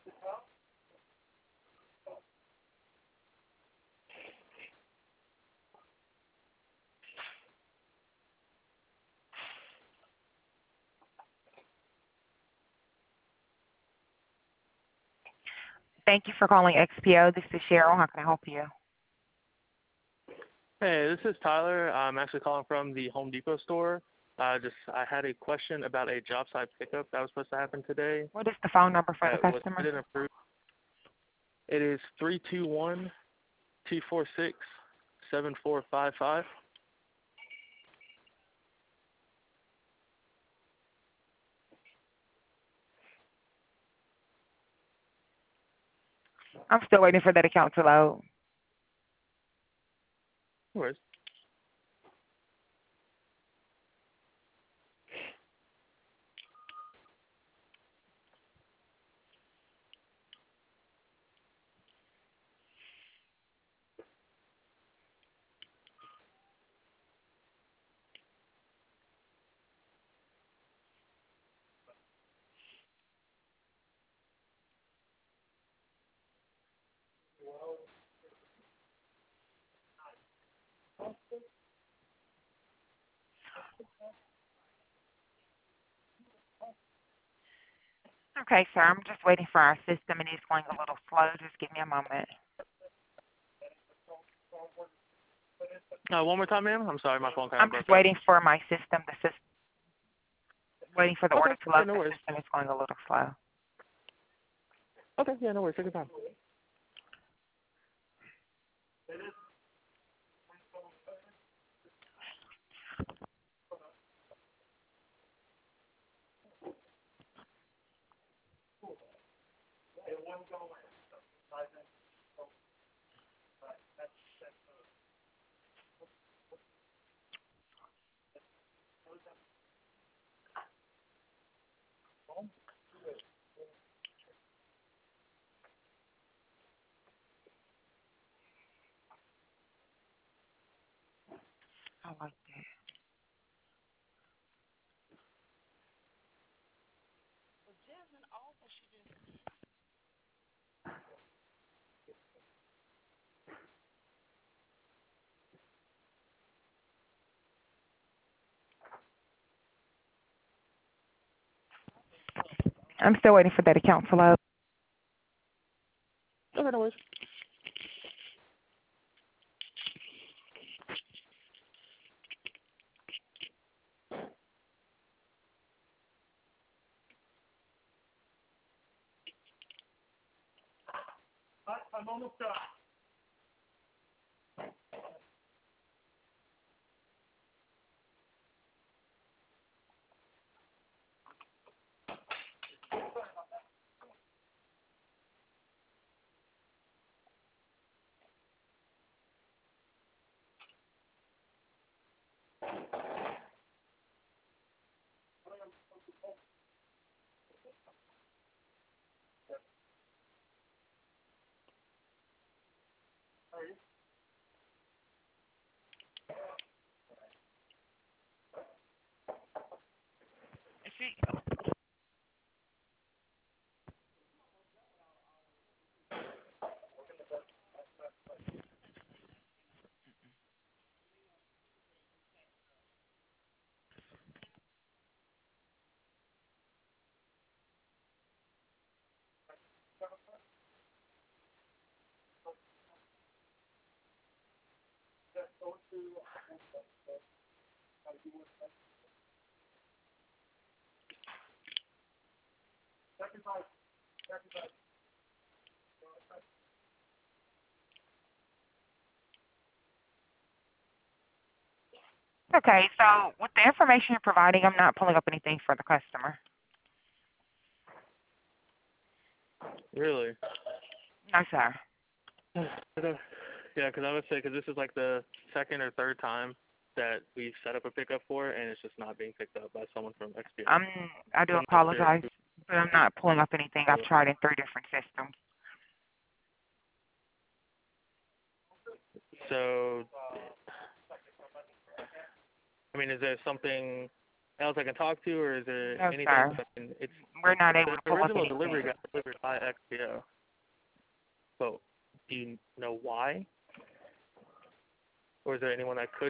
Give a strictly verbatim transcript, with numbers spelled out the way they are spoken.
Thank you for calling X P O. This is Cheryl. How can I help you? Hey, this is Tyler. I'm actually calling from the Home Depot store. Uh, just I had a question about a job site pickup that was supposed to happen today. What is the phone number for the That was customer? didn't approve. It is three two one two four six seven four five five. I'm still waiting for that account to load. No worries. Okay, sir. I'm just waiting for our system, and it's going a little slow. Just give me a moment. Uh, one more time, ma'am. I'm sorry, my phone kind I'm of broke just up. waiting for my system. The system, waiting for the Okay. order to Yeah, load. no The worries. system is going a little slow. Okay. Yeah, no worries. Take your time. I like that. I'm still waiting for that account to load. Okay, no worries. Okay, so with the information you're providing, I'm not pulling up anything for the customer. Really? No, sir. Yeah, because I would say because this is like the second or third time that we've set up a pickup for, and it's just not being picked up by someone from X P O. I'm. I do So I'm not sure. apologize, but I'm not pulling up anything. I've tried in three different systems. So, I mean, is there something else I can talk to, or is there No, anything? sir. I mean, it's We're not able the to pull up original anything. delivery got delivered by X P O. But do you know why? Or is there anyone that could